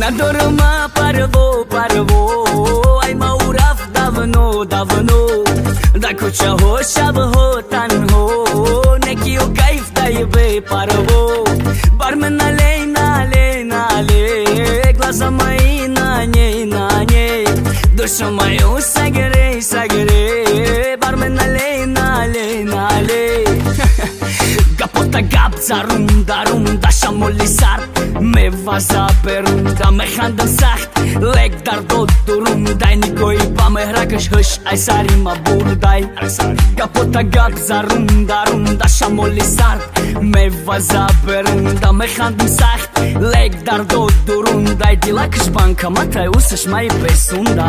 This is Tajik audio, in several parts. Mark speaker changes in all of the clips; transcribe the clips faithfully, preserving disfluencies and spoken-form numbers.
Speaker 1: Надорма парво, парво, ай ма урафт давно, давно. Да кучаго шабго танго, некио кайф дайбе парво. Бармен налей, налей, налей, глаза мои на ней, на ней. Душу мою согрей, согрей, бармен налей, налей, налей. Gapota gap zarum darum da shamoli sar me vaza perum da me khandam sacht leg dar do durum dai nikoi pa me hrakesh hush ai sari ma bur dai Gapota gap zarum darum da shamoli sar me vaza perum da me khandam sacht leg dar do durum dai dilakesh banka matai usash mai pesunda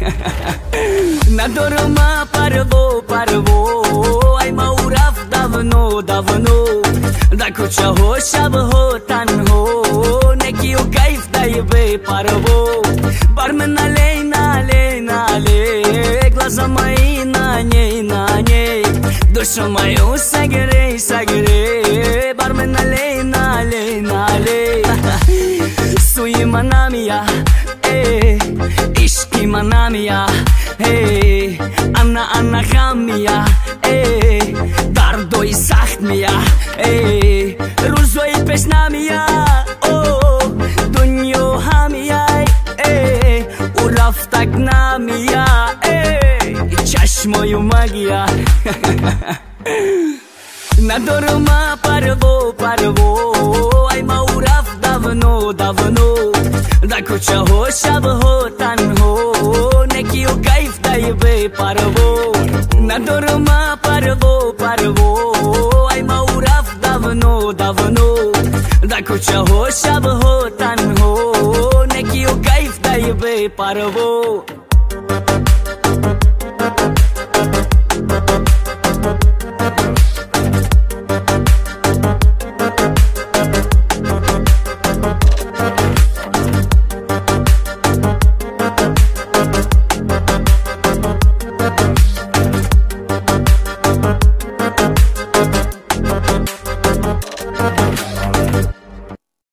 Speaker 1: Надорма парво, парво, ай ма ураф давно, давно. Да кучаго шабго танго, некио кайф дайбе парво. Бармен налей, налей, налей, глаза мои на ней, на ней. Душу мою согрей, согрей, бармен налей, налей, налей. Суи манамия, эй, ишки манамия, эй, Anna, Anna, Hamia, ey, Dardo i Sachmia, ey, Ruzo i Pesnamia, oh, Dunyo Hamia, ey, Uraf Tagnamia, ey, Chash moju magia. Надорма парво, парво, ай ма ураф давно, давно. Да кучаго шабго танго, некио кайф дайбе парво. Надорма парво, парво, ай ма ураф давно, давно. Да кучаго шабго танго, некио кайф дайбе парво.